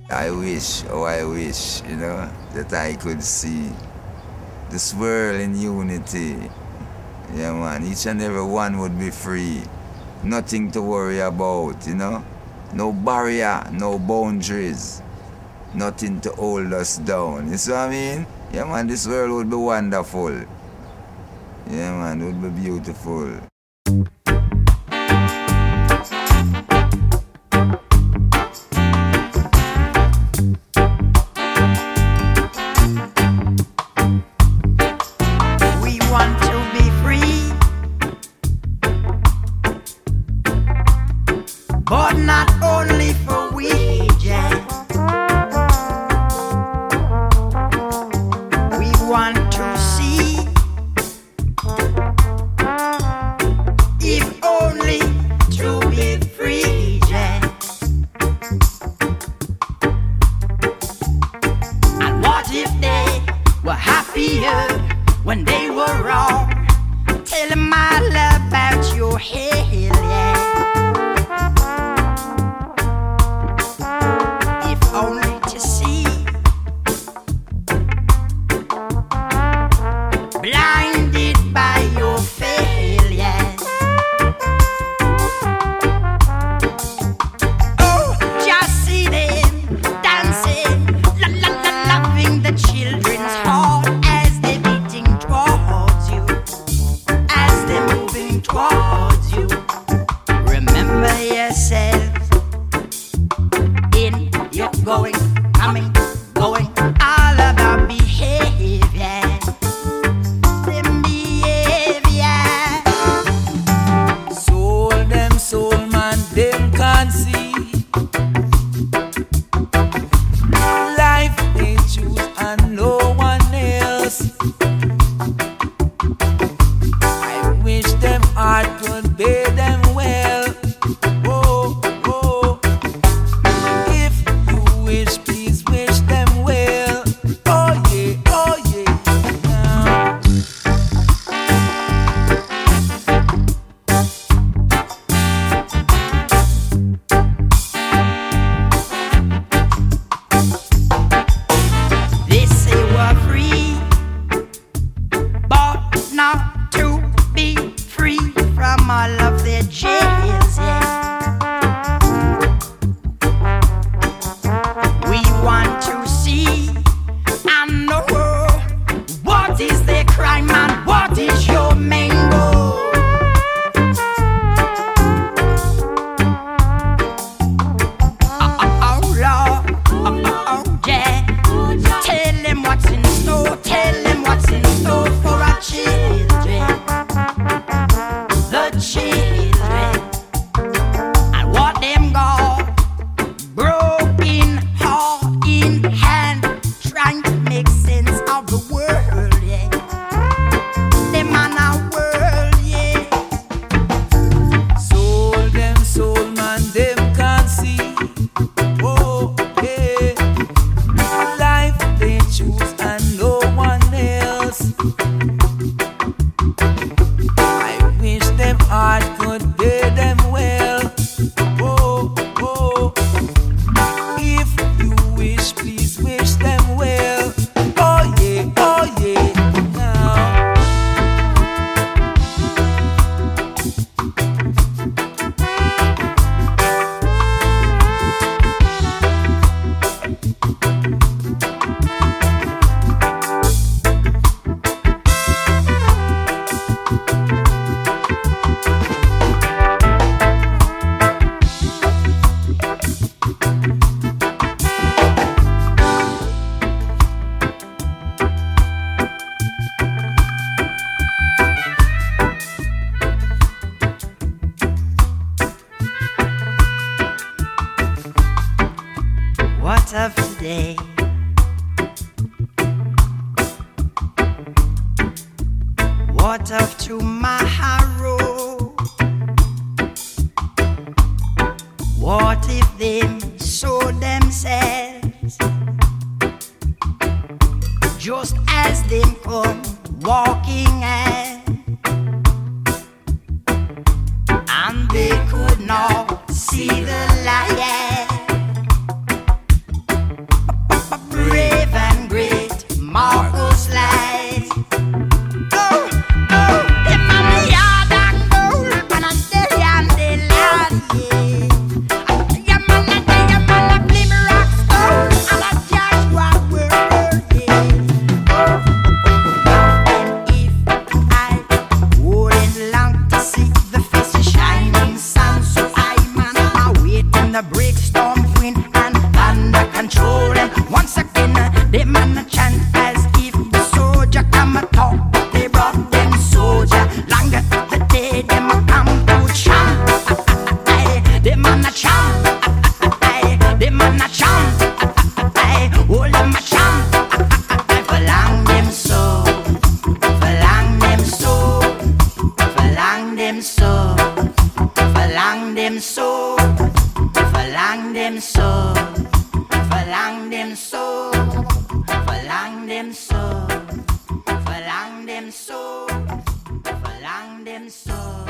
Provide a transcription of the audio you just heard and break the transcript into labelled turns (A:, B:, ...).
A: I wish, that I could see this world in unity. Yeah, man, each and every one would be free. Nothing to worry about. No barrier, no boundaries. Nothing to hold us down. You see what I mean? Yeah, man, this world would be wonderful. Yeah, man, it would be beautiful.
B: But not only for wages. We want to see, if only to be free, yeah. And what if they were happier when they were wrong? Tell them all about your hell, yeah. Only to see, blinded by your failures. Oh, just see them dancing, loving the children's heart as they're beating towards you, as they're moving towards you. Remember yourself. You're going, coming, going, all about behavior. Them behavior.
C: Soul man, them can't see. Life they choose and no one else. I wish them heart could bear them well. Please wish them well. Oh yeah, oh yeah.
B: They say we're free, but not to be free from all of their jails, yeah. Want to see and know what is their crime and what is your main goal. Oh Lord, oh yeah. Tell them what's in store. Tell them what's in store for our children, the children, and what them got broken heart in hand, trying to make sense of the world, yeah. Them on our world, yeah.
C: Soul man, them can't see. Oh, yeah. Life they choose and no one else. I wish them heart could bear them well. Oh, oh. If you wish, please wish them well. Oh yeah, oh yeah. Now.
B: What of today? What of tomorrow? What if them sow themselves just as them come walking and they could not see the light? Verlang them so, verlang them so, verlang them so, verlang them so.